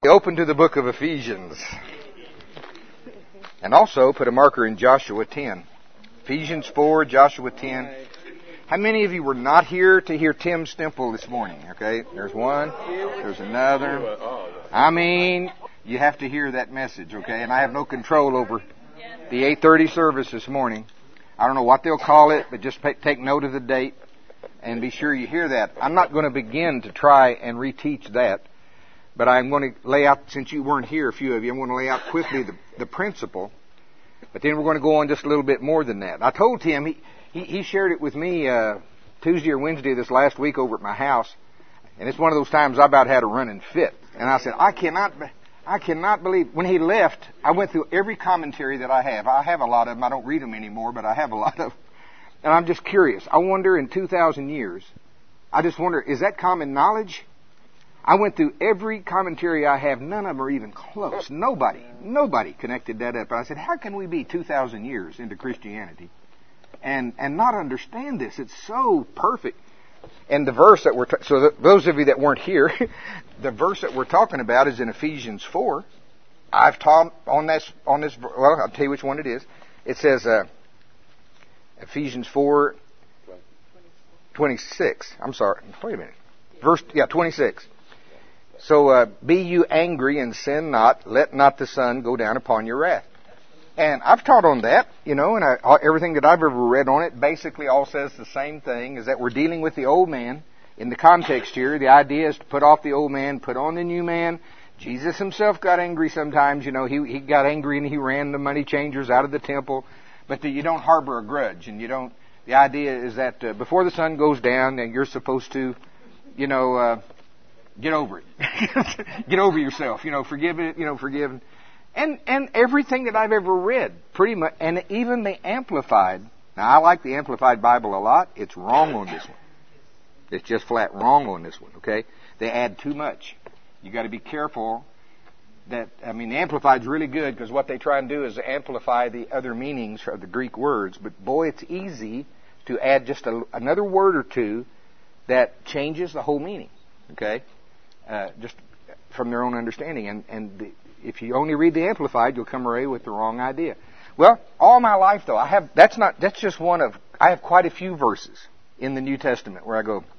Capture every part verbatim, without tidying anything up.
Open to the book of Ephesians. And also put a marker in Joshua ten. Ephesians four, Joshua ten. How many of you were not here to hear Tim Stemple this morning? Okay, there's one, there's another. I mean, you have to hear that message, okay? And I have no control over the eight thirty service this morning. I don't know what they'll call it, but just take note of the date and be sure you hear that. I'm not going to begin to try and reteach that. But I'm going to lay out, since you weren't here, a few of you, I'm going to lay out quickly the, the principle. But then we're going to go on just a little bit more than that. I told Tim, he, he, he shared it with me uh, Tuesday or Wednesday this last week over at my house. And it's one of those times I about had a running fit. And I said, I cannot, I cannot believe, when he left, I went through every commentary that I have. I have a lot of them. I don't read them anymore, but I have a lot of them. And I'm just curious. I wonder in two thousand years, I just wonder, is that common knowledge? I went through every commentary I have. None of them are even close. Nobody, nobody connected that up. And I said, how can we be two thousand years into Christianity and and not understand this? It's so perfect. And the verse that we're, t- so that those of you that weren't here, the verse that we're talking about is in Ephesians four. I've taught on this, on this, well, I'll tell you which one it is. It says, uh, Ephesians four, twenty-six. I'm sorry. Wait a minute. Verse, yeah, twenty-six. So, uh, be you angry and sin not. Let not the sun go down upon your wrath. And I've taught on that, you know, and I, everything that I've ever read on it basically all says the same thing, is that we're dealing with the old man. In the context here, the idea is to put off the old man, put on the new man. Jesus himself got angry sometimes, you know, he, he got angry and he ran the money changers out of the temple. But the, you don't harbor a grudge, and you don't, the idea is that uh, before the sun goes down, and you're supposed to, you know, uh, get over it. Get over yourself. You know, forgive it, you know, forgive. And and everything that I've ever read, pretty much, and even the Amplified. Now, I like the Amplified Bible a lot. It's wrong on this one. It's just flat wrong on this one, okay? They add too much. You got to be careful that, I mean, the Amplified's really good because what they try and do is amplify the other meanings of the Greek words. But boy, it's easy to add just a, another word or two that changes the whole meaning, okay? Uh, just from their own understanding. And, and the, if you only read the Amplified, you'll come away with the wrong idea. Well, all my life, though, I have, that's not, that's just one of, I have quite a few verses in the New Testament where I go,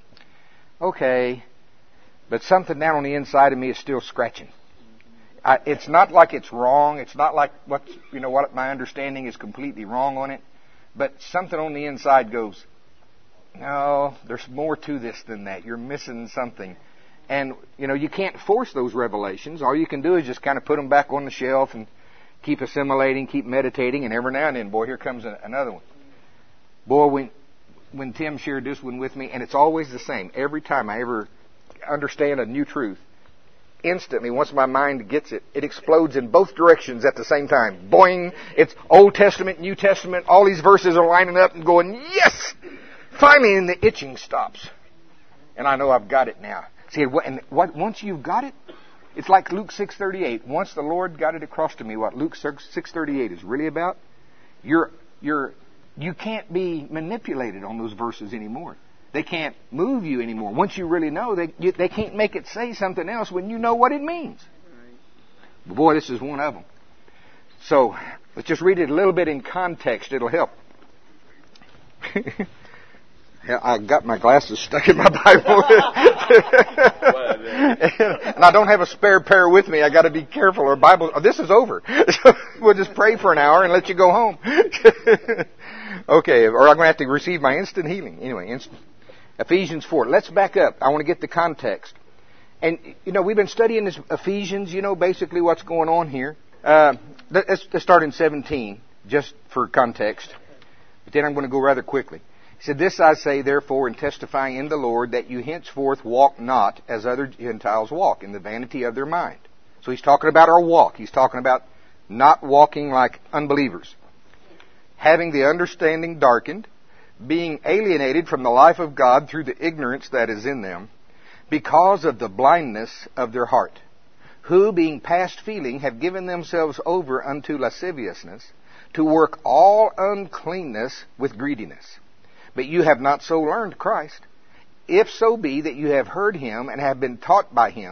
okay, but something down on the inside of me is still scratching. I, it's not like it's wrong. It's not like what, you know, what my understanding is completely wrong on it. But something on the inside goes, no, there's more to this than that. You're missing something. And, you know, you can't force those revelations. All you can do is just kind of put them back on the shelf and keep assimilating, keep meditating, and every now and then, boy, here comes a, another one. Boy, when when Tim shared this one with me, and it's always the same. Every time I ever understand a new truth, instantly, once my mind gets it, it explodes in both directions at the same time. Boing! It's Old Testament, New Testament. All these verses are lining up and going, yes! Finally, and the itching stops. And I know I've got it now. See, and what, once you've got it, it's like Luke six thirty-eight. Once the Lord got it across to me what Luke six thirty-eight is really about, you're, you're, you can't be manipulated on those verses anymore. They can't move you anymore. Once you really know, they, you, they can't make it say something else when you know what it means. But boy, this is one of them. So, let's just read it a little bit in context. It'll help. I got my glasses stuck in my Bible. And I don't have a spare pair with me. I got to be careful or Bible, oh, this is over. So we'll just pray for an hour and let you go home. Okay, or I'm going to have to receive my instant healing. Anyway, instant. Ephesians four. Let's back up. I want to get the context. And, you know, we've been studying this Ephesians, you know, basically what's going on here. Uh, let's, let's start in seventeen, just for context. But then I'm going to go rather quickly. He said, this I say, therefore, in testifying in the Lord, that you henceforth walk not as other Gentiles walk, in the vanity of their mind. So he's talking about our walk. He's talking about not walking like unbelievers. Having the understanding darkened, being alienated from the life of God through the ignorance that is in them, because of the blindness of their heart, who, being past feeling, have given themselves over unto lasciviousness, to work all uncleanness with greediness. But you have not so learned Christ, if so be that you have heard him and have been taught by him,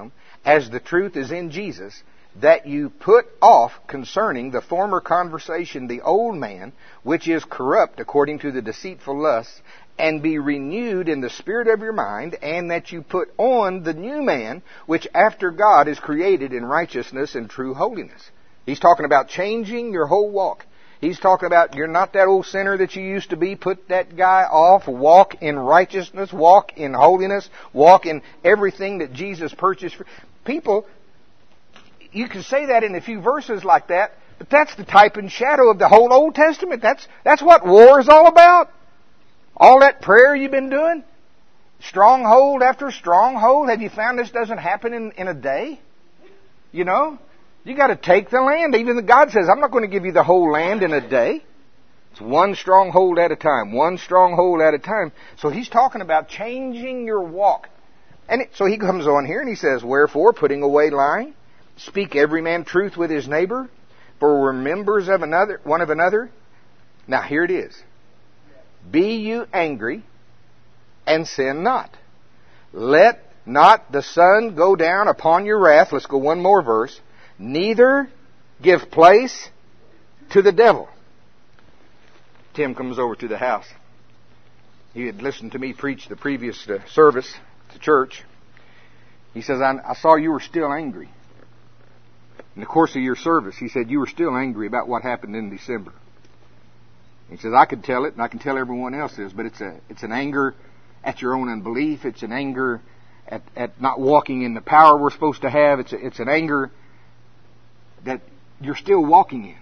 as the truth is in Jesus, that you put off concerning the former conversation the old man, which is corrupt according to the deceitful lusts, and be renewed in the spirit of your mind, and that you put on the new man, which after God is created in righteousness and true holiness. He's talking about changing your whole walk. He's talking about you're not that old sinner that you used to be. Put that guy off. Walk in righteousness. Walk in holiness. Walk in everything that Jesus purchased for people. You can say that in a few verses like that, but that's the type and shadow of the whole Old Testament. That's, that's what war is all about. All that prayer you've been doing, stronghold after stronghold. Have you found this doesn't happen in, in a day? You know, you got to take the land. Even God says, I'm not going to give you the whole land in a day. It's one stronghold at a time, one stronghold at a time. So he's talking about changing your walk. And it, so he comes on here and he says, wherefore, putting away lying, speak every man truth with his neighbor, for we're members of another, one of another. Now here it is. Be you angry, and sin not. Let not the sun go down upon your wrath. Let's go one more verse. Neither give place to the devil. Tim comes over to the house. He had listened to me preach the previous uh, service to church. He says, I, I saw you were still angry. In the course of your service, he said, you were still angry about what happened in December. He says, I could tell it, and I can tell everyone else is, but it's a it's an anger at your own unbelief. It's an anger at, at not walking in the power we're supposed to have. It's a, it's an anger that you're still walking in.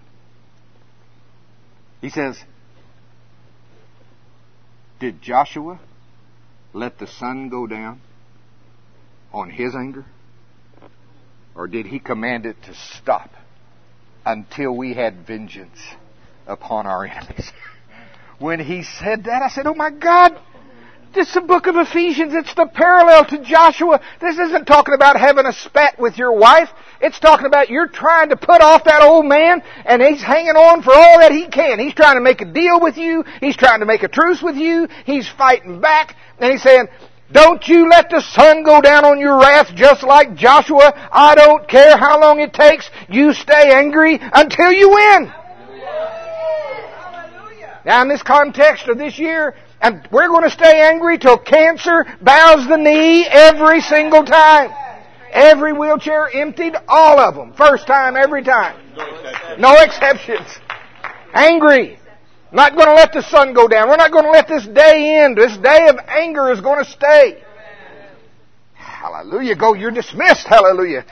He says, did Joshua let the sun go down on his anger? Or did he command it to stop until we had vengeance upon our enemies? When he said that, I said, oh my God, this is the book of Ephesians. It's the parallel to Joshua. This isn't talking about having a spat with your wife. It's talking about you're trying to put off that old man, and he's hanging on for all that he can. He's trying to make a deal with you. He's trying to make a truce with you. He's fighting back. And he's saying, don't you let the sun go down on your wrath just like Joshua. I don't care how long it takes. You stay angry until you win. Now, in this context of this year, and we're going to stay angry till cancer bows the knee every single time. Every wheelchair emptied, all of them. First time, every time. No exceptions. Angry. Not going to let the sun go down. We're not going to let this day end. This day of anger is going to stay. Hallelujah. Go, you're dismissed. Hallelujah.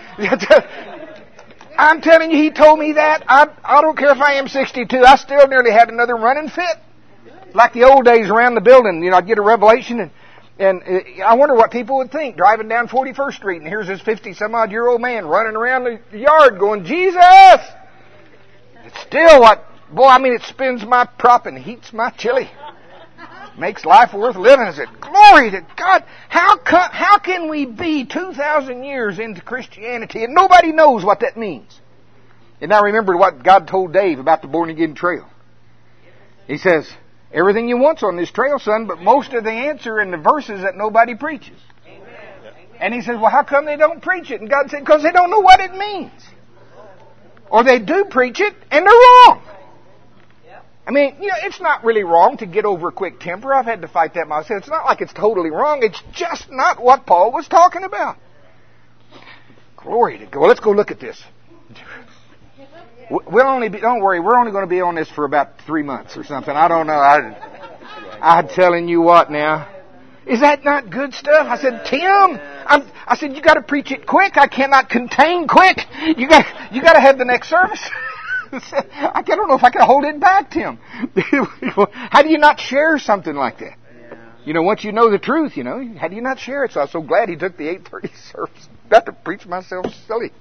I'm telling you, he told me that. I, I don't care if I am sixty-two. I still nearly had another running fit. Like the old days around the building. You know, I'd get a revelation and, and uh, I wonder what people would think driving down forty-first Street and here's this fifty-some-odd-year-old man running around the yard going, Jesus! It's still what, boy, I mean, it spins my prop and heats my chili. Makes life worth living. I said, glory to God. How can, how can we be two thousand years into Christianity and nobody knows what that means? And I remembered what God told Dave about the born again trail. He says, everything you want's on this trail, son, but most of the answer in the verses that nobody preaches. Amen. And he says, well, how come they don't preach it? And God said, because they don't know what it means. Or they do preach it and they're wrong. I mean, you know, it's not really wrong to get over a quick temper. I've had to fight that myself. It's not like it's totally wrong. It's just not what Paul was talking about. Glory to God. Well, let's go look at this. We'll only be, don't worry, we're only going to be on this for about three months or something. I don't know. I, I'm telling you what now. Is that not good stuff? I said, Tim, I'm, I said, you got to preach it quick. I cannot contain quick. You got, you got to have the next service. I don't know if I can hold it back, Tim. How do you not share something like that? You know, once you know the truth, you know, how do you not share it? So I was so glad he took the eight thirty service. Got to preach myself silly.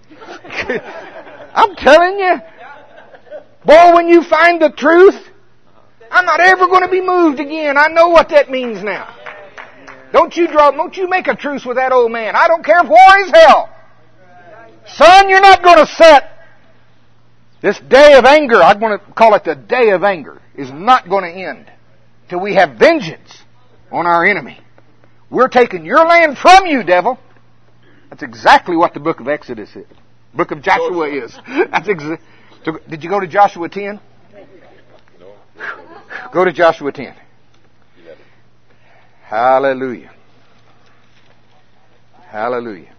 I'm telling you. Boy, when you find the truth, I'm not ever going to be moved again. I know what that means now. Don't you draw, don't you make a truce with that old man. I don't care if war is hell. Son, you're not going to set. This day of anger, I'm going to call it the day of anger, is not going to end till we have vengeance on our enemy. We're taking your land from you, devil. That's exactly what the book of Exodus is. Book of Joshua is. That's exa- so, did you go to Joshua ten? No. Go to Joshua ten. Hallelujah. Hallelujah.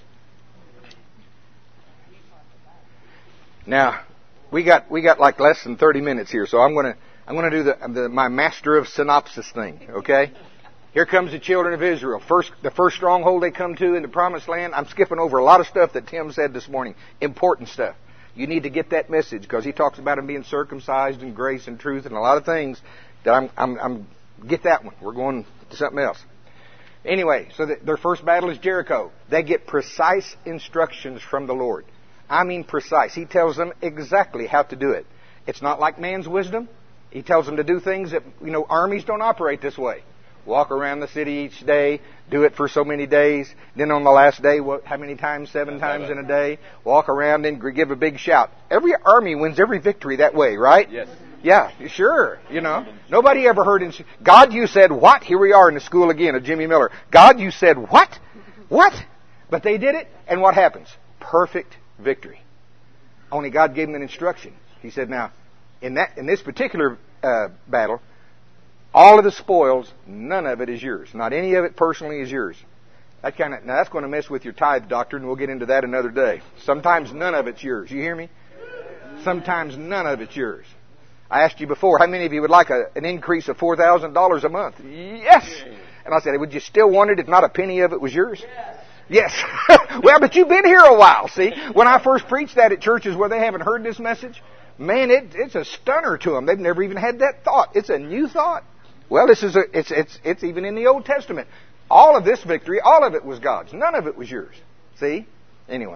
Now, we got we got like less than thirty minutes here, so I'm gonna I'm gonna do the, the my master of synopsis thing. Okay. Here comes the children of Israel. First, the first stronghold they come to in the Promised Land. I'm skipping over a lot of stuff that Tim said this morning. Important stuff. You need to get that message because he talks about them being circumcised in grace and truth and a lot of things that I'm I'm, I'm get that one. We're going to something else. Anyway, so the, their first battle is Jericho. They get precise instructions from the Lord. I mean precise. He tells them exactly how to do it. It's not like man's wisdom. He tells them to do things that, you know, armies don't operate this way. Walk around the city each day, do it for so many days. Then on the last day, what, how many times? Seven times in a day. Walk around and give a big shout. Every army wins every victory that way, right? Yes. Yeah, sure. You know, nobody ever heard in God, you said what? Here we are in the school again of Jimmy Miller. God, you said what? What? But they did it, and what happens? Perfect victory. Only God gave them an instruction. He said, now, in that in this particular uh, battle, all of the spoils, none of it is yours. Not any of it personally is yours. That kind of now that's going to mess with your tithe doctrine. We'll get into that another day. Sometimes none of it's yours. You hear me? Sometimes none of it's yours. I asked you before, how many of you would like a, an increase of four thousand dollars a month? Yes. And I said, would you still want it if not a penny of it was yours? Yes. Well, but you've been here a while, see? When I first preached that at churches where they haven't heard this message, man, it, it's a stunner to them. They've never even had that thought. It's a new thought. Well, this is a, it's, it's, it's even in the Old Testament. All of this victory, all of it was God's. None of it was yours. See? Anyway.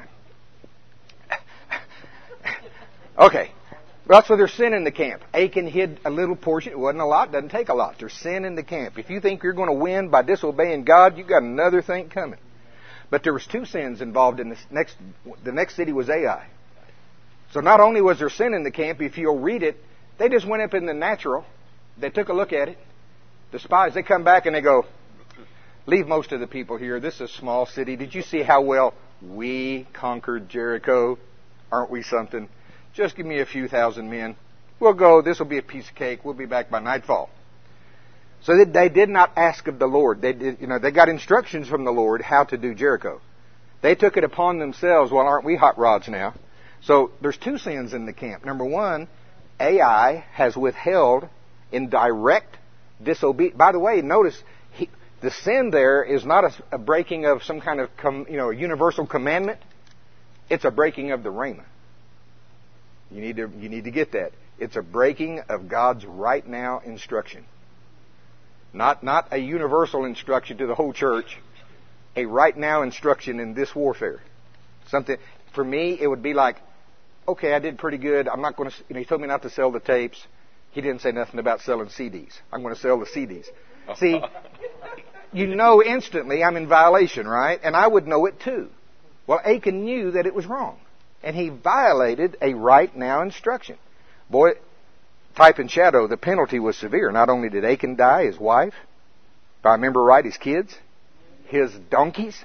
Okay. That's where there's sin in the camp. Achan hid a little portion. It wasn't a lot. Doesn't take a lot. There's sin in the camp. If you think you're going to win by disobeying God, you've got another thing coming. But there was two sins involved in this next. The next city was Ai. So not only was there sin in the camp, if you'll read it, they just went up in the natural. They took a look at it. The spies, they come back and they go, leave most of the people here. This is a small city. Did you see how well we conquered Jericho? Aren't we something? Just give me a few thousand men. We'll go. This will be a piece of cake. We'll be back by nightfall. So they did not ask of the Lord. They did, you know, they got instructions from the Lord how to do Jericho. They took it upon themselves. Well, aren't we hot rods now? So there's two sins in the camp. Number one, Ai has withheld in direct disobedience. By the way, notice he, the sin there is not a, a breaking of some kind of com, you know universal commandment. It's a breaking of the Rhema. You need to you need to get that. It's a breaking of God's right now instruction. Not not a universal instruction to the whole church. A right now instruction in this warfare. Something for me, it would be like, okay, I did pretty good. I'm not going to. You know, he told me not to sell the tapes. He didn't say nothing about selling C Ds. I'm going to sell the C Ds. See, you know instantly I'm in violation, right? And I would know it too. Well, Achan knew that it was wrong. And he violated a right now instruction. Boy, type and shadow, the penalty was severe. Not only did Achan die, his wife, if I remember right, his kids, his donkeys.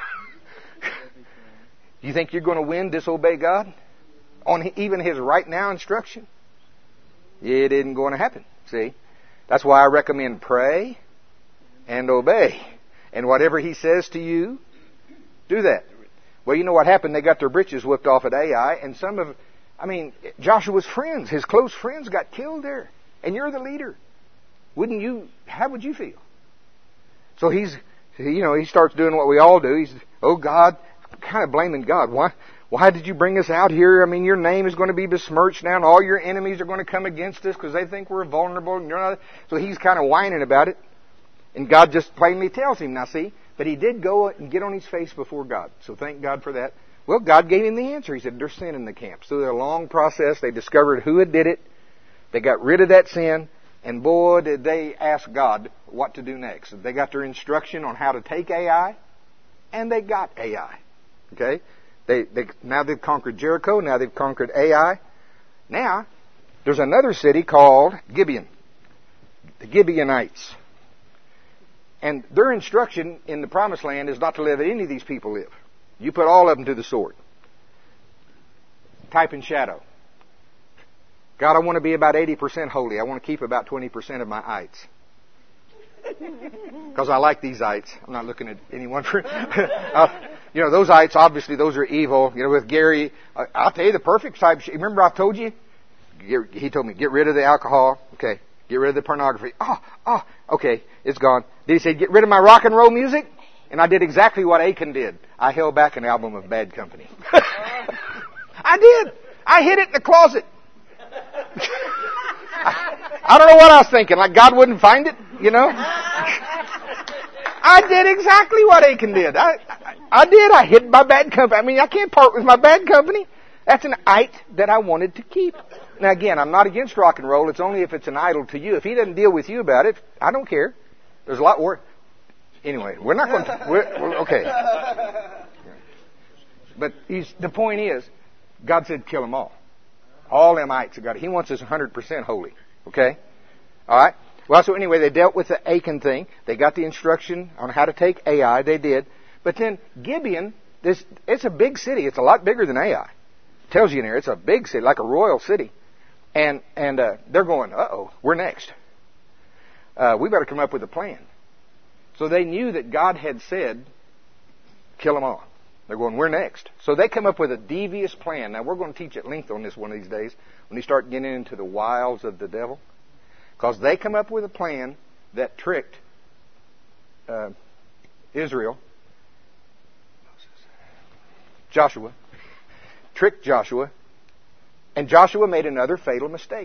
You think you're going to win, disobey God? On even his right now instruction? It isn't going to happen. See? That's why I recommend pray and obey. And whatever he says to you, do that. Well, you know what happened? They got their britches whipped off at Ai, and some of, I mean, Joshua's friends, his close friends got killed there. And you're the leader. Wouldn't you, how would you feel? So he's, you know, he starts doing what we all do. He's, oh God, kind of blaming God. Why, why did you bring us out here? I mean, your name is going to be besmirched now, and all your enemies are going to come against us because they think we're vulnerable. And you're not. So he's kind of whining about it. And God just plainly tells him, now see, but he did go and get on his face before God. So thank God for that. Well, God gave him the answer. He said, there's sin in the camp. So they're a long process. They discovered who had did it. They got rid of that sin. And boy, did they ask God what to do next. They got their instruction on how to take Ai. And they got Ai. Okay? They, they, now they've conquered Jericho. Now they've conquered Ai. Now, there's another city called Gibeon. The Gibeonites. And their instruction in the Promised Land is not to let any of these people live. You put all of them to the sword. Type in shadow. God, I want to be about eighty percent holy. I want to keep about twenty percent of my ites. Because I like these ites. I'm not looking at anyone for... uh, you know, those ites, obviously, those are evil. You know, with Gary, uh, I'll tell you the perfect type. Remember I've told you? Get, he told me, get rid of the alcohol. Okay. Get rid of the pornography. Oh, oh, okay. It's gone. Did he say, get rid of my rock and roll music? And I did exactly what Achan did. I held back an album of Bad Company. I did. I hid it in the closet. I, I don't know what I was thinking. Like God wouldn't find it, you know? I did exactly what Achan did. I, I, I did. I hid my Bad Company. I mean, I can't part with my Bad Company. That's an ite that I wanted to keep. Now again, I'm not against rock and roll. It's only if it's an idol to you. If he doesn't deal with you about it, I don't care. There's a lot more. Anyway, we're not going to... We're, we're, okay. But he's, the point is, God said kill them all. All them ites of God. He wants us one hundred percent holy. Okay? All right? Well, so anyway, they dealt with the Achan thing. They got the instruction on how to take Ai. They did. But then Gibeon, this, it's a big city. It's a lot bigger than Ai. It tells you in here, it's a big city, like a royal city. And and uh, they're going, uh-oh, we're next. Uh, we better come up with a plan. So they knew that God had said, kill them all. They're going, we're next. So they come up with a devious plan. Now, we're going to teach at length on this one of these days when you start getting into the wiles of the devil. Because they come up with a plan that tricked uh, Israel, Joshua, tricked Joshua, and Joshua made another fatal mistake.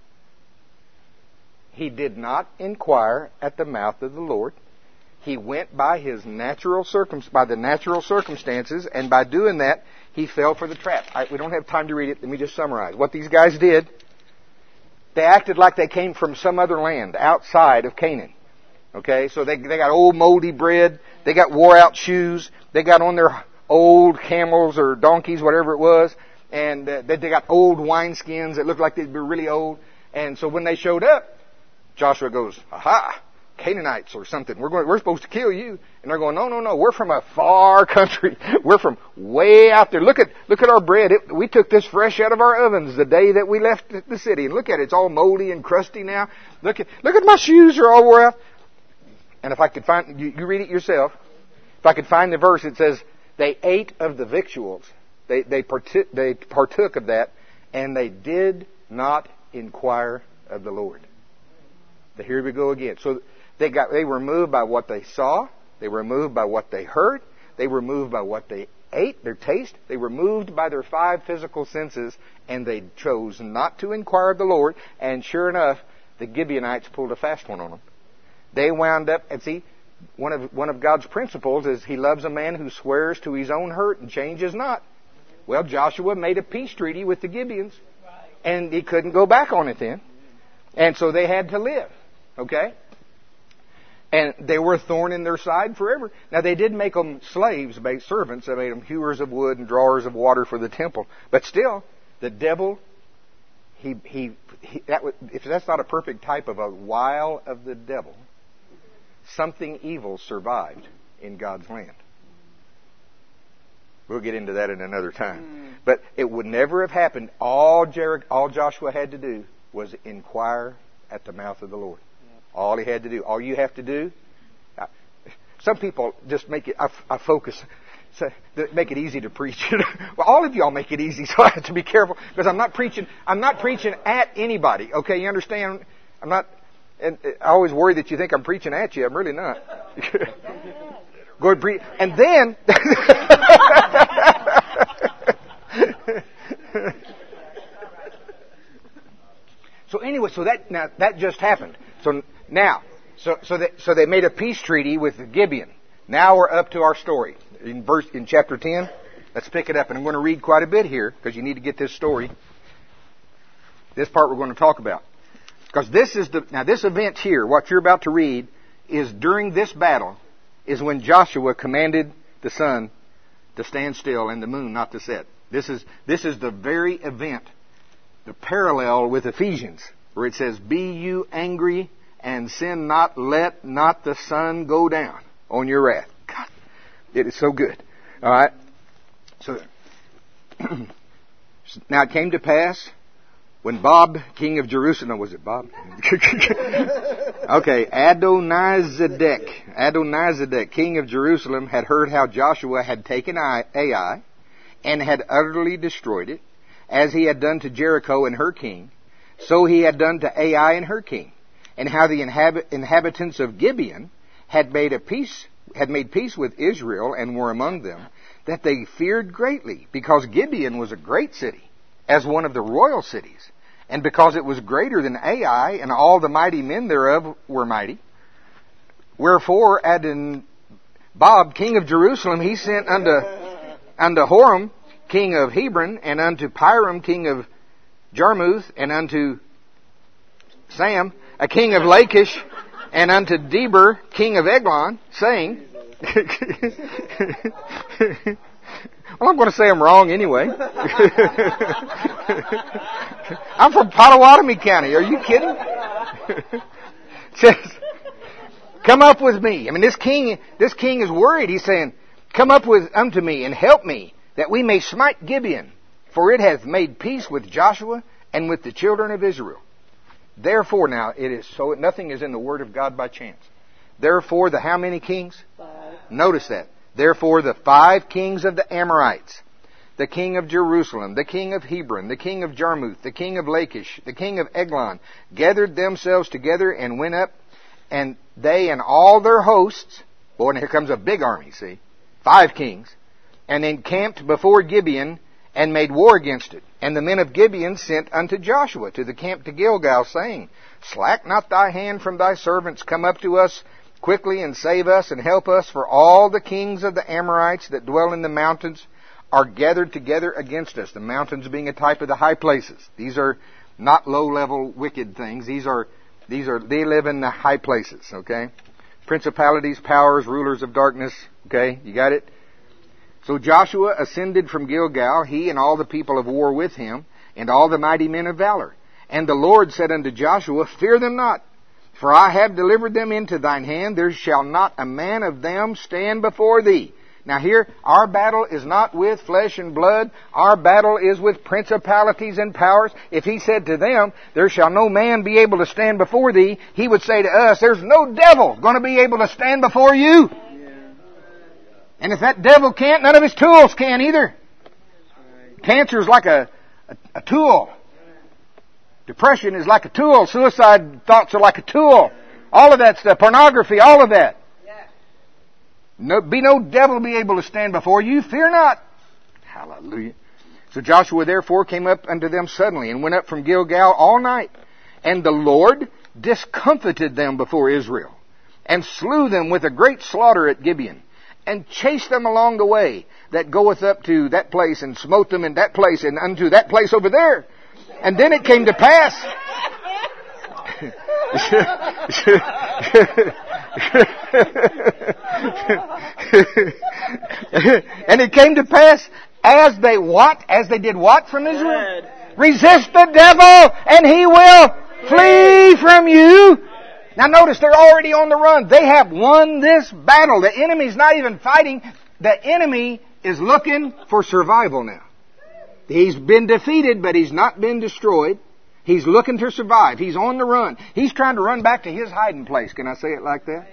He did not inquire at the mouth of the Lord. He went by his natural circum by the natural circumstances, and by doing that, he fell for the trap. I, we don't have time to read it. Let me just summarize. What these guys did, they acted like they came from some other land outside of Canaan. Okay, so they they got old moldy bread, they got wore out shoes, they got on their old camels or donkeys, whatever it was, and uh, they, they got old wineskins that looked like they'd be really old. And so when they showed up, Joshua goes, aha! Canaanites or something. We're going, we're supposed to kill you. And they're going, no, no, no. We're from a far country. We're from way out there. Look at, look at our bread. It, we took this fresh out of our ovens the day that we left the city. And look at it. It's all moldy and crusty now. Look at, look at my shoes are all wore out. And if I could find, you, you read it yourself. If I could find the verse, it says, they ate of the victuals. They, they partook, they partook of that, and they did not inquire of the Lord. But here we go again. So, They got, they were moved by what they saw. They were moved by what they heard. They were moved by what they ate, their taste. They were moved by their five physical senses, and they chose not to inquire of the Lord. And sure enough, the Gibeonites pulled a fast one on them. They wound up, and see, one of, one of God's principles is He loves a man who swears to his own hurt and changes not. Well, Joshua made a peace treaty with the Gibeons, and he couldn't go back on it then. And so they had to live. Okay? And they were a thorn in their side forever. Now, they did make them slaves, made servants. They made them hewers of wood and drawers of water for the temple. But still, the devil, he, he, he that was, if that's not a perfect type of a wile of the devil, something evil survived in God's land. We'll get into that in another time. Mm. But it would never have happened. All, Jer- all Joshua had to do was inquire at the mouth of the Lord. All he had to do. All you have to do. Some people just make it, I, I focus, so, make it easy to preach. Well, all of y'all make it easy, so I have to be careful, because I'm not preaching, I'm not preaching at anybody. Okay, you understand? I'm not, and I always worry that you think I'm preaching at you. I'm really not. Go ahead, preach. And then, so anyway, so that, now, that just happened. So now, so so they, so they made a peace treaty with Gibeon. Now we're up to our story in verse in chapter ten. Let's pick it up, and I'm going to read quite a bit here because you need to get this story. This part we're going to talk about, because this is the now this event here. What you're about to read is during this battle is when Joshua commanded the sun to stand still and the moon not to set. This is this is the very event, the parallel with Ephesians, where it says, be you angry and sin not, let not the sun go down on your wrath. God, it is so good. All right. So now it came to pass when Bob, king of Jerusalem, was it Bob? Okay, Adonizedek, Adonizedek, king of Jerusalem, had heard how Joshua had taken Ai and had utterly destroyed it, as he had done to Jericho and her king, so he had done to Ai and her king, and how the inhabit- inhabitants of Gibeon had made a peace, had made peace with Israel and were among them, that they feared greatly, because Gibeon was a great city, as one of the royal cities, and because it was greater than Ai, and all the mighty men thereof were mighty. Wherefore Adon Bob, king of Jerusalem, he sent unto unto Horam, king of Hebron, and unto Piram, king of Jarmuth, and unto Sam, a king of Lachish, and unto Deber, king of Eglon, saying, well, I'm going to say I'm wrong anyway. I'm from Potawatomi County. Are you kidding? Says, come up with me. I mean, this king, this king is worried. He's saying, come up with unto me and help me, that we may smite Gibeon, for it hath made peace with Joshua and with the children of Israel. Therefore, now it is so. Nothing is in the Word of God by chance. Therefore, the how many kings? Five. Notice that. Therefore, the five kings of the Amorites, the king of Jerusalem, the king of Hebron, the king of Jarmuth, the king of Lachish, the king of Eglon, gathered themselves together and went up, and they and all their hosts, boy, and here comes a big army, see, five kings, and encamped before Gibeon, and made war against it. And the men of Gibeon sent unto Joshua to the camp to Gilgal, saying, slack not thy hand from thy servants, come up to us quickly and save us and help us, for all the kings of the Amorites that dwell in the mountains are gathered together against us. The mountains being a type of the high places. These are not low-level wicked things. These are, these are, they live in the high places, okay? Principalities, powers, rulers of darkness, okay? You got it? So Joshua ascended from Gilgal, he and all the people of war with him, and all the mighty men of valor. And the Lord said unto Joshua, fear them not, for I have delivered them into thine hand. There shall not a man of them stand before thee. Now here, our battle is not with flesh and blood. Our battle is with principalities and powers. If he said to them, there shall no man be able to stand before thee, he would say to us, there's no devil going to be able to stand before you. And if that devil can't, none of his tools can either. Cancer is like a, a, a tool. Depression is like a tool. Suicide thoughts are like a tool. All of that stuff. Pornography, all of that. No, be no devil be able to stand before you. Fear not. Hallelujah. So Joshua therefore came up unto them suddenly, and went up from Gilgal all night. And the Lord discomfited them before Israel, and slew them with a great slaughter at Gibeon, and chased them along the way that goeth up to that place, and smote them in that place, and unto that place over there. And then it came to pass. And it came to pass, as they what? As they did what from Israel? Resist the devil, and he will flee from you. Now notice, they're already on the run. They have won this battle. The enemy's not even fighting. The enemy is looking for survival now. He's been defeated, but he's not been destroyed. He's looking to survive. He's on the run. He's trying to run back to his hiding place. Can I say it like that?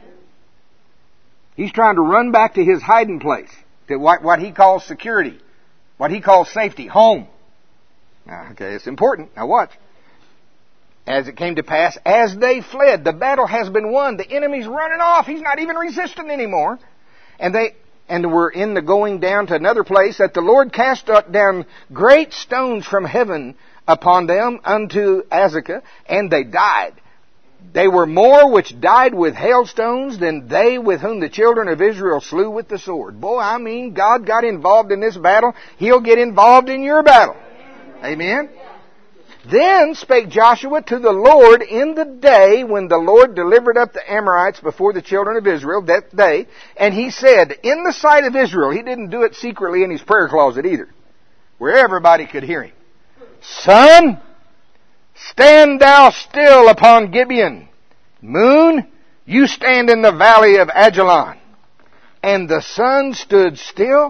He's trying to run back to his hiding place, to what, what he calls security, what he calls safety, home. Now, okay, it's important. Now watch. As it came to pass, as they fled, the battle has been won. The enemy's running off. He's not even resisting anymore. And they and were in the going down to another place, that the Lord cast down great stones from heaven upon them unto Azekah, and they died. They were more which died with hailstones than they with whom the children of Israel slew with the sword. Boy, I mean, God got involved in this battle. He'll get involved in your battle. Amen? Then spake Joshua to the Lord in the day when the Lord delivered up the Amorites before the children of Israel, that day. And he said, in the sight of Israel, he didn't do it secretly in his prayer closet either, where everybody could hear him. Sun, stand thou still upon Gibeon. Moon, you stand in the valley of Ajalon. And the sun stood still,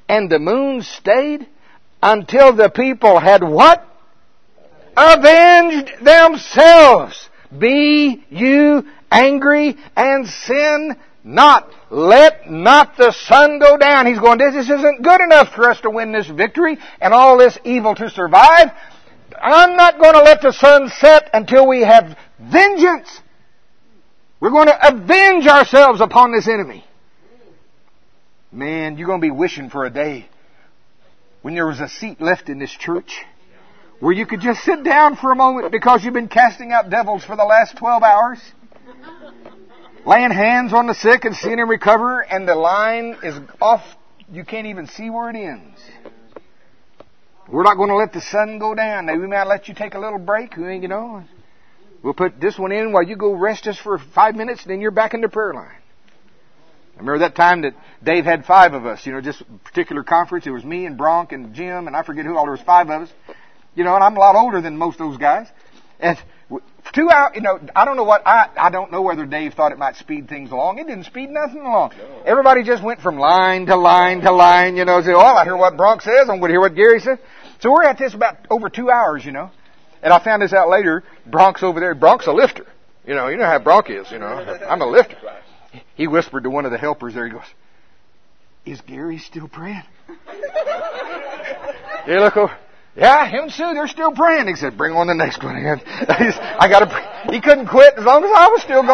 and the moon stayed until the people had what? Avenged themselves. Be you angry and sin not. Let not the sun go down. He's going, this isn't good enough for us to win this victory and all this evil to survive. I'm not going to let the sun set until we have vengeance. We're going to avenge ourselves upon this enemy. Man, you're going to be wishing for a day when there was a seat left in this church where you could just sit down for a moment because you've been casting out devils for the last twelve hours. Laying hands on the sick and seeing them recover, and the line is off. You can't even see where it ends. We're not going to let the sun go down. Now, we might let you take a little break, you know. We'll put this one in while you go rest just for five minutes, and then you're back in the prayer line. I remember that time that Dave had five of us, you know, just a particular conference. It was me and Bronk and Jim, and I forget who all. There was five of us. You know, and I'm a lot older than most of those guys. And two hours, you know, I don't know what, I, I don't know whether Dave thought it might speed things along. It didn't speed nothing along. No. Everybody just went from line to line to line, you know, say, oh, I hear what Bronk says, I'm going to hear what Gary says. So we're at this about over two hours, you know. And I found this out later. Bronk's over there. Bronk's a lifter. You know, you know how Bronk is, you know. I'm a lifter. He whispered to one of the helpers there, he goes, is Gary still praying? You look over. Yeah, him and Sue, they're still praying. He said, bring on the next one. I got to. He couldn't quit as long as I was still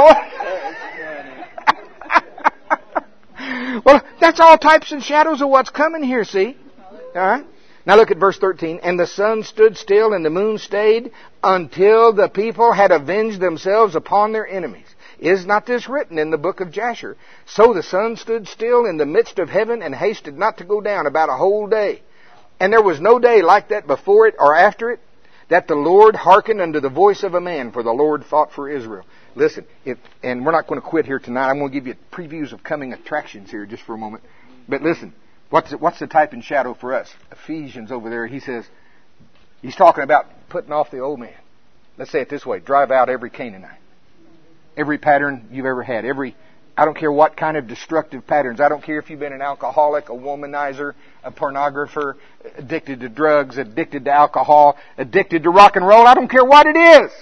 going. Well, that's all types and shadows of what's coming here, see? All right? Now look at verse thirteen. And the sun stood still and the moon stayed until the people had avenged themselves upon their enemies. Is not this written in the book of Jasher? So the sun stood still in the midst of heaven and hasted not to go down about a whole day. And there was no day like that before it or after it, that the Lord hearkened unto the voice of a man, for the Lord fought for Israel. Listen, if, and we're not going to quit here tonight. I'm going to give you previews of coming attractions here just for a moment. But listen, what's the, what's the type and shadow for us? Ephesians over there, he says, he's talking about putting off the old man. Let's say it this way, drive out every Canaanite. Every pattern you've ever had, every I don't care what kind of destructive patterns. I don't care if you've been an alcoholic, a womanizer, a pornographer, addicted to drugs, addicted to alcohol, addicted to rock and roll. I don't care what it is.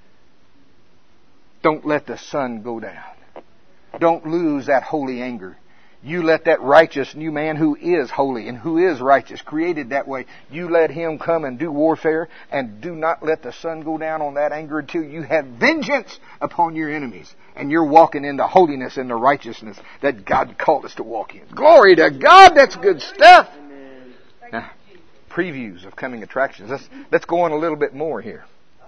Don't let the sun go down. Don't lose that holy anger. You let that righteous new man who is holy and who is righteous, created that way, you let him come and do warfare, and do not let the sun go down on that anger until you have vengeance upon your enemies. And you're walking into holiness and the righteousness that God called us to walk in. Glory to God! That's good stuff! Now, previews of coming attractions. Let's, let's go on a little bit more here.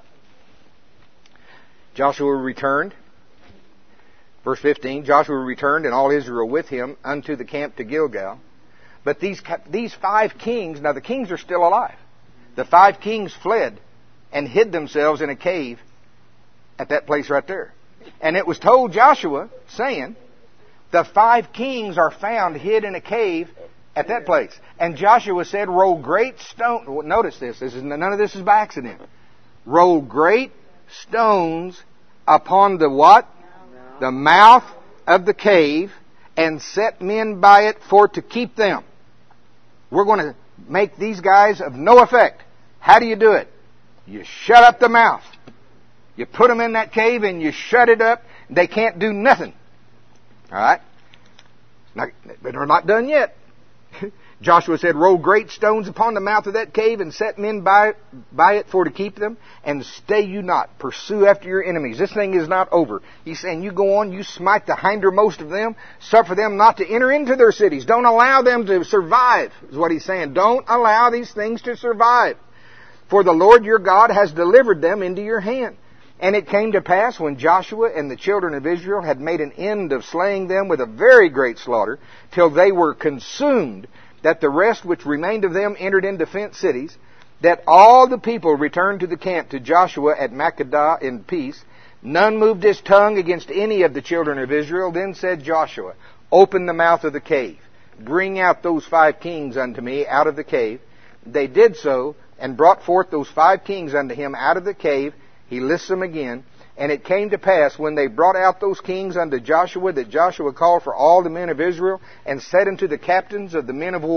Joshua returned. Verse fifteen, Joshua returned and all Israel with him unto the camp to Gilgal. But these these five kings, now the kings are still alive. The five kings fled and hid themselves in a cave at that place right there. And it was told Joshua, saying, the five kings are found hid in a cave at that place. And Joshua said, roll great stone. Notice this. This is none of this is by accident. Roll great stones upon the what? The mouth of the cave, and set men by it for to keep them. We're going to make these guys of no effect. How do you do it? You shut up the mouth. You put them in that cave and you shut it up. They can't do nothing. All right? Now, but they're not done yet. Joshua said, roll great stones upon the mouth of that cave, and set men by, by it for to keep them, and stay you not. Pursue after your enemies. This thing is not over. He's saying, you go on, you smite the hindermost of them, suffer them not to enter into their cities. Don't allow them to survive, is what he's saying. Don't allow these things to survive. For the Lord your God has delivered them into your hand. And it came to pass, when Joshua and the children of Israel had made an end of slaying them with a very great slaughter, till they were consumed, that the rest which remained of them entered into fenced cities, that all the people returned to the camp to Joshua at Makkedah in peace. None moved his tongue against any of the children of Israel. Then said Joshua, open the mouth of the cave. Bring out those five kings unto me out of the cave. They did so, and brought forth those five kings unto him out of the cave. He lists them again. And it came to pass, when they brought out those kings unto Joshua, that Joshua called for all the men of Israel, and said unto the captains of the men of war,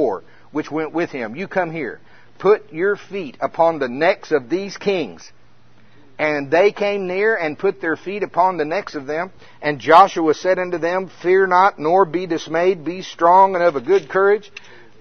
which went with him, you come here. Put your feet upon the necks of these kings. And they came near and put their feet upon the necks of them. And Joshua said unto them, Fear not, nor be dismayed. Be strong and of a good courage.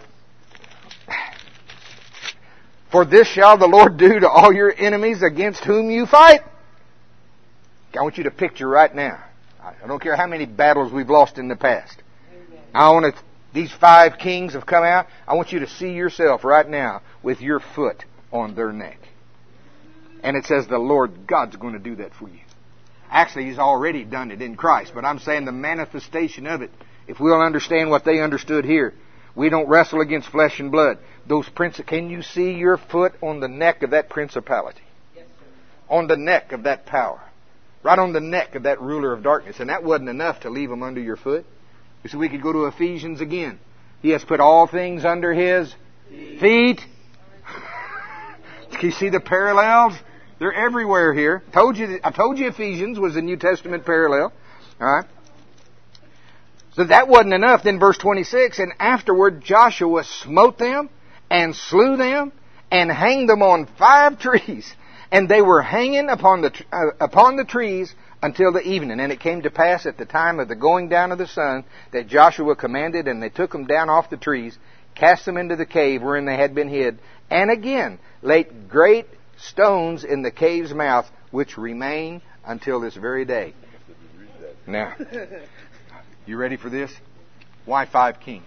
For this shall the Lord do to all your enemies against whom you fight. I want you to picture right now. I don't care how many battles we've lost in the past. I want to, these five kings have come out. I want you to see yourself right now with your foot on their neck. And it says the Lord God's going to do that for you. Actually, He's already done it in Christ. But I'm saying the manifestation of it, if we'll understand what they understood here, we don't wrestle against flesh and blood. Those prince, can you see your foot on the neck of that principality? Yes, sir. On the neck of that power. Right on the neck of that ruler of darkness. And that wasn't enough to leave him under your foot. So we could go to Ephesians again. He has put all things under His feet. Can you see the parallels? They're everywhere here. I told you, I told you Ephesians was a New Testament parallel. All right. So that wasn't enough. Then verse twenty-six, and afterward Joshua smote them and slew them and hanged them on five trees. And they were hanging upon the uh, upon the trees until the evening. And it came to pass at the time of the going down of the sun that Joshua commanded, and they took them down off the trees, cast them into the cave wherein they had been hid, and again laid great stones in the cave's mouth, which remain until this very day. Now, you ready for this? Why five kings?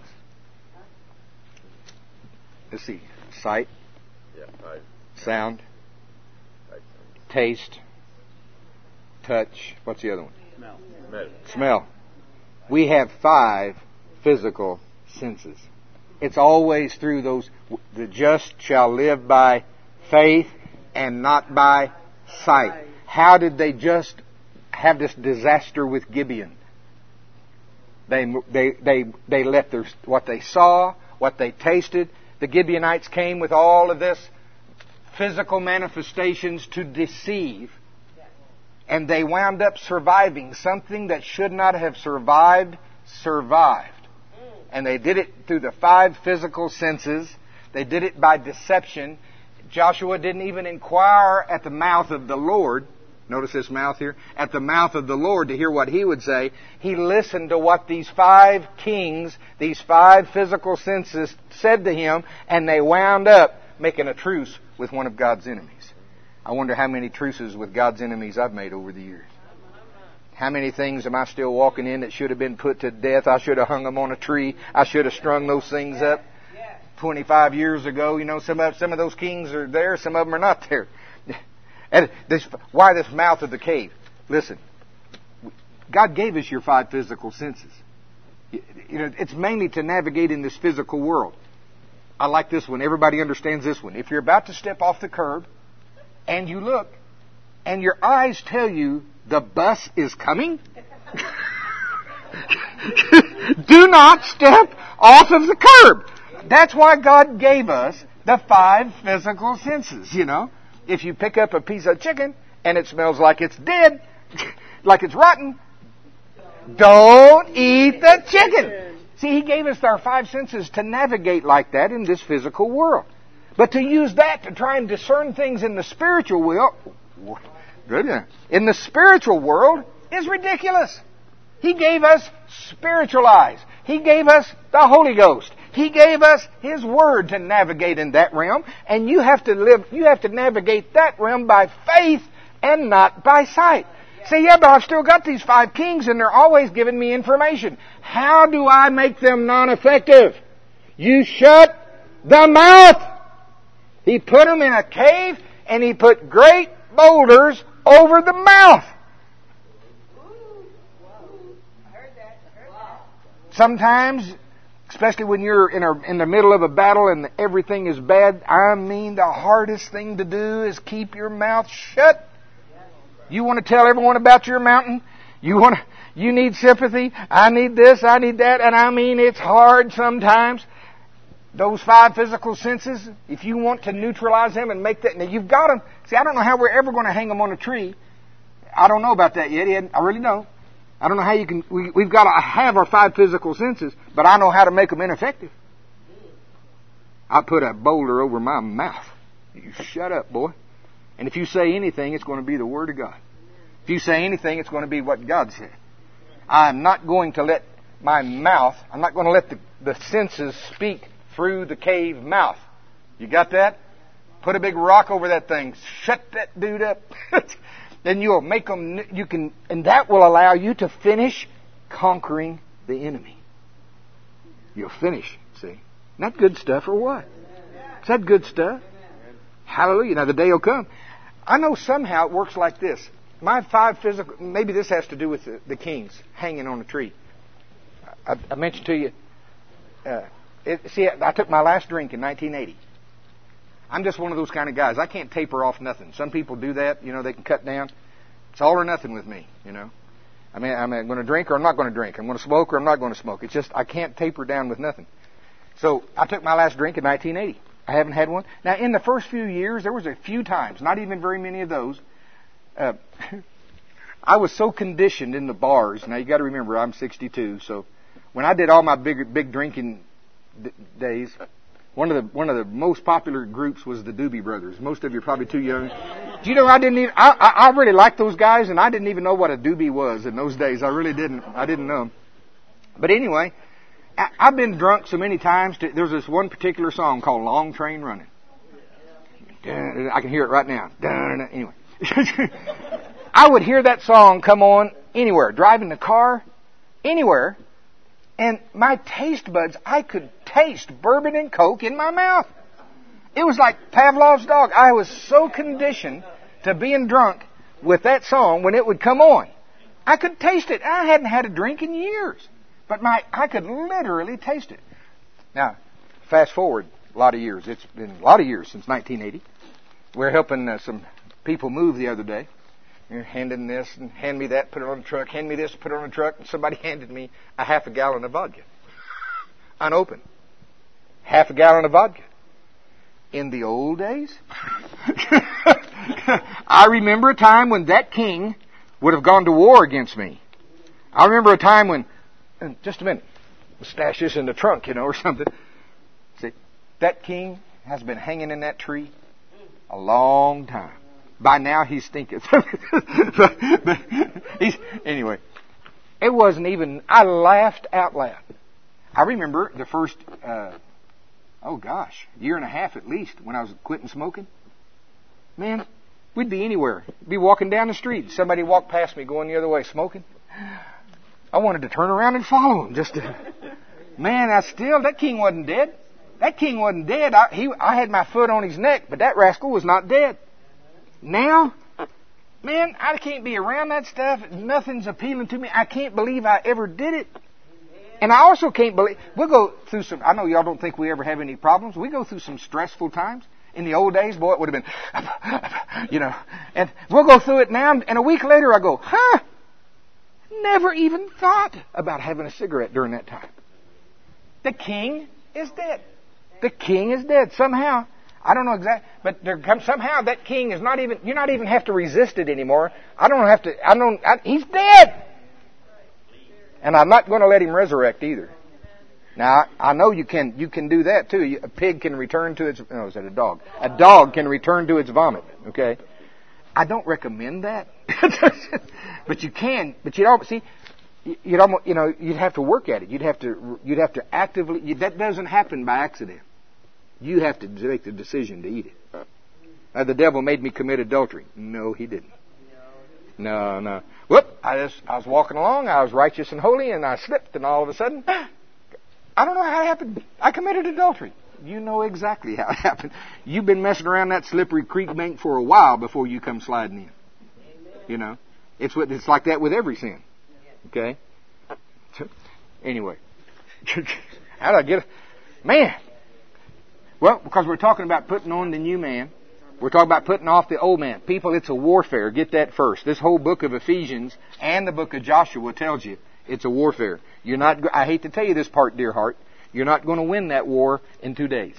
Let's see. Sight, yeah, I, sound, I, taste, touch. What's the other one? Smell. Smell. Smell. We have five physical senses. It's always through those. The just shall live by faith and not by sight. How did they just have this disaster with Gibeon? They they they they let their what they saw, what they tasted. The Gibeonites came with all of this physical manifestations to deceive, and they wound up surviving something that should not have survived. Survived, and they did it through the five physical senses. They did it by deception. Joshua didn't even inquire at the mouth of the Lord. Notice this mouth here. At the mouth of the Lord to hear what He would say. He listened to what these five kings, these five physical senses said to him, and they wound up making a truce with one of God's enemies. I wonder how many truces with God's enemies I've made over the years. How many things am I still walking in that should have been put to death? I should have hung them on a tree. I should have strung those things up. twenty-five years ago, you know, some of, some of those kings are there, some of them are not there. And this, why this mouth of the cave? Listen, God gave us your five physical senses. You know, it's mainly to navigate in this physical world. I like this one. Everybody understands this one. If you're about to step off the curb and you look and your eyes tell you the bus is coming, do not step off of the curb. That's why God gave us the five physical senses, you know. If you pick up a piece of chicken and it smells like it's dead, like it's rotten, don't eat the chicken. See, He gave us our five senses to navigate like that in this physical world. But to use that to try and discern things in the spiritual world, good, in the spiritual world is ridiculous. He gave us spiritual eyes. He gave us the Holy Ghost. He gave us His Word to navigate in that realm. And you have to live, you have to navigate that realm by faith and not by sight. Say, yeah, but I've still got these five kings and they're always giving me information. How do I make them non-effective? You shut the mouth. He put them in a cave and He put great boulders over the mouth. Sometimes, especially when you're in, a, in the middle of a battle and everything is bad, I mean the hardest thing to do is keep your mouth shut. You want to tell everyone about your mountain? You want to, you need sympathy? I need this, I need that, and I mean it's hard sometimes. Those five physical senses, if you want to neutralize them and make that, now you've got them. See, I don't know how we're ever going to hang them on a tree. I don't know about that yet. I really don't. I don't know how you can, we, we've got to have our five physical senses, but I know how to make them ineffective. I put a boulder over my mouth. You shut up, boy. And if you say anything, it's going to be the Word of God. If you say anything, it's going to be what God said. I'm not going to let my mouth, I'm not going to let the, the senses speak through the cave mouth. You got that? Put a big rock over that thing. Shut that dude up. Then you'll make them, you can, and that will allow you to finish conquering the enemy. You'll finish, see. Isn't that good stuff or what? Is that good stuff? Hallelujah. Now the day will come. I know somehow it works like this. My five physical, maybe this has to do with the, the kings hanging on a tree. I, I mentioned to you, uh, it, see, I took my last drink in nineteen eighty. I'm just one of those kind of guys. I can't taper off nothing. Some people do that. You know, they can cut down. It's all or nothing with me, you know. I mean, I'm going to drink or I'm not going to drink. I'm going to smoke or I'm not going to smoke. It's just I can't taper down with nothing. So I took my last drink in nineteen eighty. I haven't had one. Now, in the first few years, there was a few times, not even very many of those, uh, I was so conditioned in the bars. Now, you got to remember, I'm sixty-two, so when I did all my big big drinking d- days, one of the one of the most popular groups was the Doobie Brothers. Most of you are probably too young. Do you know I didn't even I, I, I really liked those guys, and I didn't even know what a doobie was in those days. I really didn't. I didn't know them. But anyway, I, I've been drunk so many times. To, there's this one particular song called "Long Train Running." I can hear it right now. Anyway, I would hear that song come on anywhere, driving the car, anywhere. And my taste buds, I could taste bourbon and Coke in my mouth. It was like Pavlov's dog. I was so conditioned to being drunk with that song when it would come on. I could taste it. I hadn't had a drink in years. But my, I could literally taste it. Now, fast forward a lot of years. It's been a lot of years since nineteen eighty. We're helping uh, some people move the other day. You're handing this and hand me that, put it on the truck, hand me this, put it on the truck, and somebody handed me a half a gallon of vodka. Unopened. Half a gallon of vodka. In the old days, I remember a time when that king would have gone to war against me. I remember a time when, just a minute, we'll stash this in the trunk, you know, or something. See, that king has been hanging in that tree a long time. By now he's stinking. but, but he's, anyway, it wasn't even, I laughed out loud. I remember the first, uh, oh gosh, year and a half at least when I was quitting smoking. Man, we'd be anywhere. Be walking down the street. Somebody walked past me going the other way smoking. I wanted to turn around and follow him. Just to, man, I still, that king wasn't dead. That king wasn't dead. I, he, I had my foot on his neck, but that rascal was not dead. Now, man, I can't be around that stuff. Nothing's appealing to me. I can't believe I ever did it. And I also can't believe, we'll go through some, I know y'all don't think we ever have any problems. We go through some stressful times. In the old days, boy, it would have been, you know, and we'll go through it now, and a week later I go, huh? Never even thought about having a cigarette during that time. The king is dead. The king is dead. Somehow, I don't know exactly, but there comes, somehow that king is not even, you not even have to resist it anymore. I don't have to, I don't, I, he's dead. And I'm not going to let him resurrect either. Now, I know you can, you can do that too. A pig can return to its, no, is that a dog? A dog can return to its vomit, okay? I don't recommend that. But you can, but you don't, see, you'd almost, you know, you'd have to work at it. You'd have to, you'd have to actively, you, that doesn't happen by accident. You have to make the decision to eat it. Uh, the devil made me commit adultery. No, he didn't. No, no. Whoop! I just, I was walking along. I was righteous and holy, and I slipped, and all of a sudden, I don't know how it happened. I committed adultery. You know exactly how it happened. You've been messing around that slippery creek bank for a while before you come sliding in. You know, it's what it's like that with every sin. Okay. Anyway, how did I get it? Man. Well, because we're talking about putting on the new man. We're talking about putting off the old man. People, it's a warfare. Get that first. This whole book of Ephesians and the book of Joshua tells you it's a warfare. You're not, I hate to tell you this part, dear heart, you're not going to win that war in two days.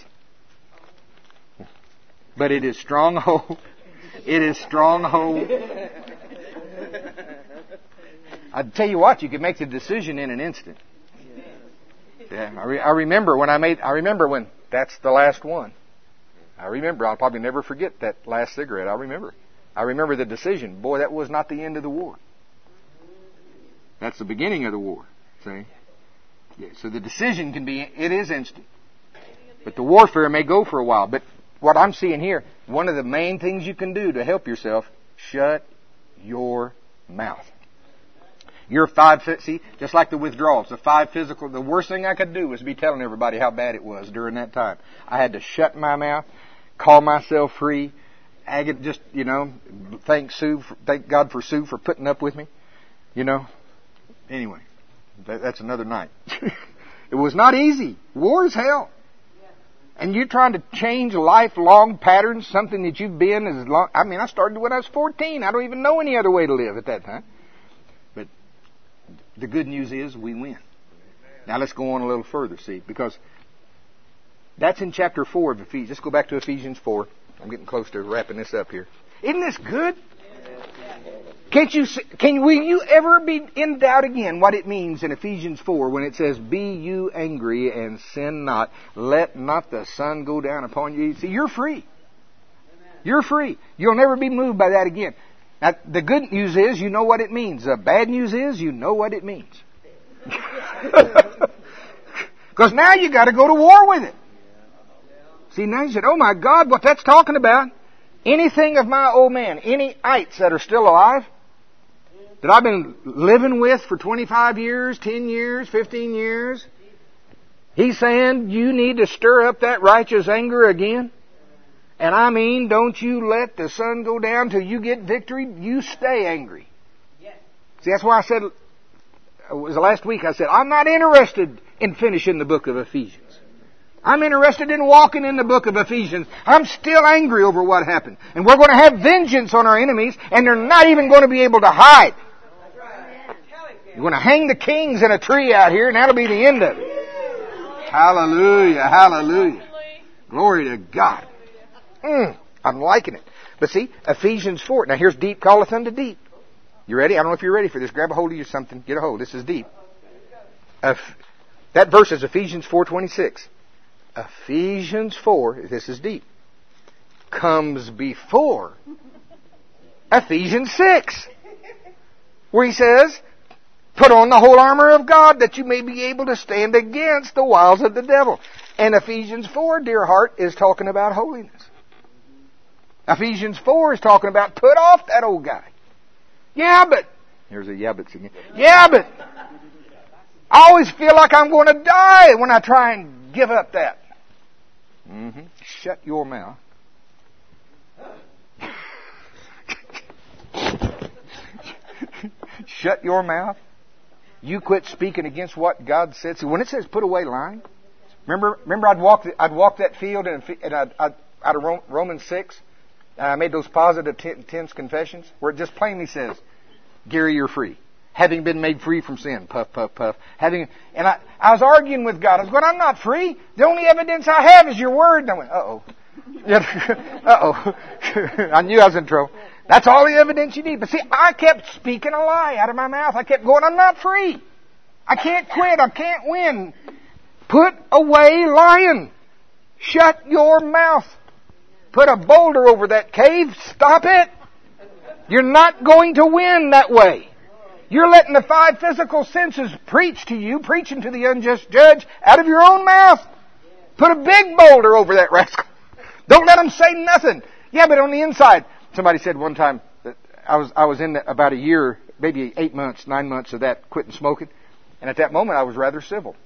But it is stronghold. It is stronghold. I tell you what, you can make the decision in an instant. Yeah, I, re- I remember when I made, I remember when that's the last one. I remember. I'll probably never forget that last cigarette. I remember. I remember the decision. Boy, that was not the end of the war. That's the beginning of the war. See? Yeah, so the decision can be, it is instant. But the warfare may go for a while. But what I'm seeing here, one of the main things you can do to help yourself, shut your mouth. Your five, see, just like the withdrawals, the five physical, the worst thing I could do was be telling everybody how bad it was during that time. I had to shut my mouth, call myself free, ag- just, you know, thank Sue, for, thank God for Sue for putting up with me, you know. Anyway, that, that's another night. It was not easy. War is hell. And you're trying to change lifelong patterns, something that you've been as long, I mean, I started when I was fourteen. I don't even know any other way to live at that time. But the good news is we win. Now let's go on a little further, see, because that's in chapter four of Ephesians. Let's go back to Ephesians four. I'm getting close to wrapping this up here. Isn't this good? Can't you? Can will you ever be in doubt again what it means in Ephesians four when it says, "Be you angry and sin not. Let not the sun go down upon you." See, you're free. You're free. You'll never be moved by that again. Now, the good news is you know what it means. The bad news is you know what it means. Because now you got to go to war with it. See, now you said, "Oh my God, what that's talking about? Anything of my old man, any ites that are still alive, that I've been living with for twenty-five years, ten years, fifteen years, he's saying you need to stir up that righteous anger again. And I mean, don't you let the sun go down till you get victory. You stay angry." Yes. See, that's why I said, it was last week, I said, I'm not interested in finishing the book of Ephesians. I'm interested in walking in the book of Ephesians. I'm still angry over what happened. And we're going to have vengeance on our enemies, and they're not even going to be able to hide. You're going to hang the kings in a tree out here, and that'll be the end of it. Hallelujah, hallelujah. Glory to God. Mm, I'm liking it. But see, Ephesians four. Now here's deep calleth unto deep. You ready? I don't know if you're ready for this. Grab a hold of you something. Get a hold. This is deep. Uh, that verse is Ephesians four twenty-six. Ephesians four, this is deep, comes before Ephesians six, where he says, "Put on the whole armor of God that you may be able to stand against the wiles of the devil." And Ephesians four, dear heart, is talking about holiness. Ephesians four is talking about put off that old guy. Yeah, but, here's a yeah buts again. Yeah, but, I always feel like I'm going to die when I try and give up that. Mm-hmm. Shut your mouth. Shut your mouth. You quit speaking against what God said. See, when it says put away lying, remember, remember I'd walk, the, I'd walk that field and, and I'd, I'd, out of Romans six, and I made those positive tense confessions where it just plainly says, Gary, you're free. Having been made free from sin. Puff, puff, puff. Having, and I, I was arguing with God. I was going, I'm not free. The only evidence I have is your word. And I went, uh-oh. uh-oh. I knew I was in trouble. That's all the evidence you need. But see, I kept speaking a lie out of my mouth. I kept going, I'm not free. I can't quit. I can't win. Put away lying. Shut your mouth. Put a boulder over that cave. Stop it. You're not going to win that way. You're letting the five physical senses preach to you, preaching to the unjust judge out of your own mouth. Put a big boulder over that rascal. Don't let them say nothing. Yeah, but on the inside, somebody said one time that I was I was in about a year, maybe eight months, nine months of that quitting smoking, and at that moment I was rather civil.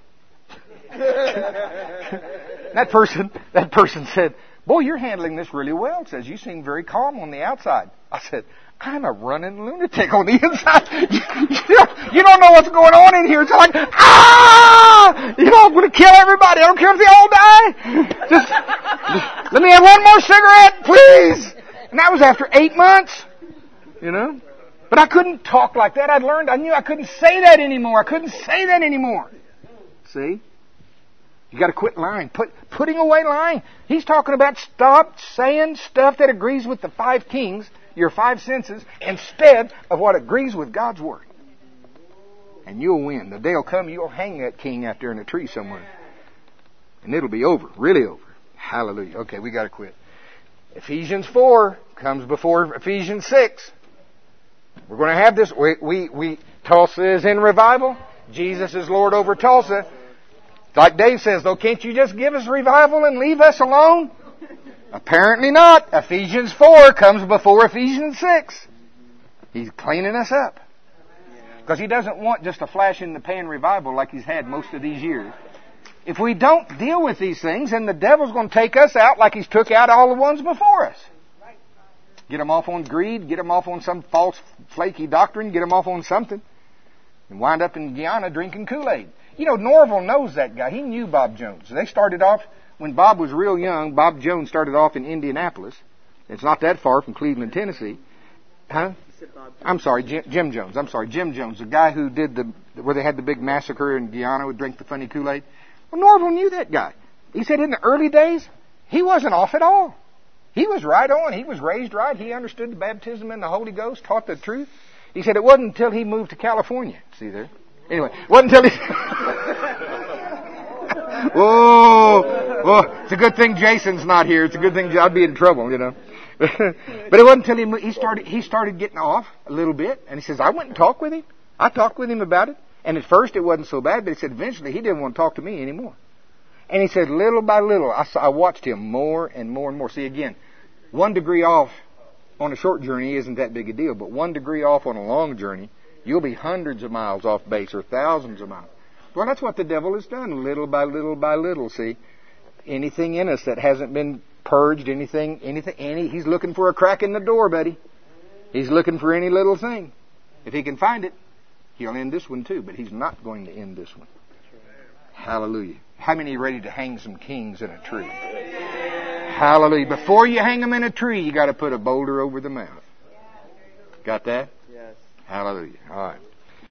that person, that person said, "Boy, you're handling this really well." It says you seem very calm on the outside. I said, I'm a running lunatic on the inside. You don't know what's going on in here. It's like, ah! You know, I'm going to kill everybody. I don't care if they all die. Just, just let me have one more cigarette, please. And that was after eight months. You know? But I couldn't talk like that. I'd learned, I knew I couldn't say that anymore. I couldn't say that anymore. See? You got to quit lying. Put, putting away lying. He's talking about stop saying stuff that agrees with the five kings, your five senses, instead of what agrees with God's Word. And you'll win. The day will come, you'll hang that king out there in a tree somewhere. And it'll be over, really over. Hallelujah. Okay, we got to quit. Ephesians four comes before Ephesians six. We're going to have this. We, we, we, Tulsa is in revival. Jesus is Lord over Tulsa. Like Dave says, though, can't you just give us revival and leave us alone? Apparently not. Ephesians four comes before Ephesians six. He's cleaning us up. Because He doesn't want just a flash in the pan revival like He's had most of these years. If we don't deal with these things, then the devil's going to take us out like he's took out all the ones before us. Get them off on greed, get them off on some false, flaky doctrine, get them off on something, and wind up in Guyana drinking Kool-Aid. You know, Norval knows that guy. He knew Bob Jones. They started off, when Bob was real young, Bob Jones started off in Indianapolis. It's not that far from Cleveland, Tennessee. Huh? I'm sorry, Jim, Jim Jones. I'm sorry, Jim Jones, the guy who did the, where they had the big massacre in Guyana, would drink the funny Kool-Aid. Well, Norval knew that guy. He said in the early days, he wasn't off at all. He was right on. He was raised right. He understood the baptism in the Holy Ghost, taught the truth. He said it wasn't until he moved to California. See there? Anyway, it wasn't until he... Whoa! Whoa! It's a good thing Jason's not here. It's a good thing I'd be in trouble, you know. But it wasn't until he, moved, he started he started getting off a little bit. And he says, I went and talked with him. I talked with him about it. And at first it wasn't so bad, but he said eventually he didn't want to talk to me anymore. And he said little by little, I, saw, I watched him more and more and more. See, again, one degree off on a short journey isn't that big a deal, but one degree off on a long journey, you'll be hundreds of miles off base or thousands of miles. Well, that's what the devil has done, little by little by little, see. Anything in us that hasn't been purged, anything, anything, any, he's looking for a crack in the door, buddy. He's looking for any little thing. If he can find it, he'll end this one too, but he's not going to end this one. Hallelujah. How many are ready to hang some kings in a tree? Hallelujah. Before you hang them in a tree, you got to put a boulder over the mouth. Got that? Yes. Hallelujah. All right.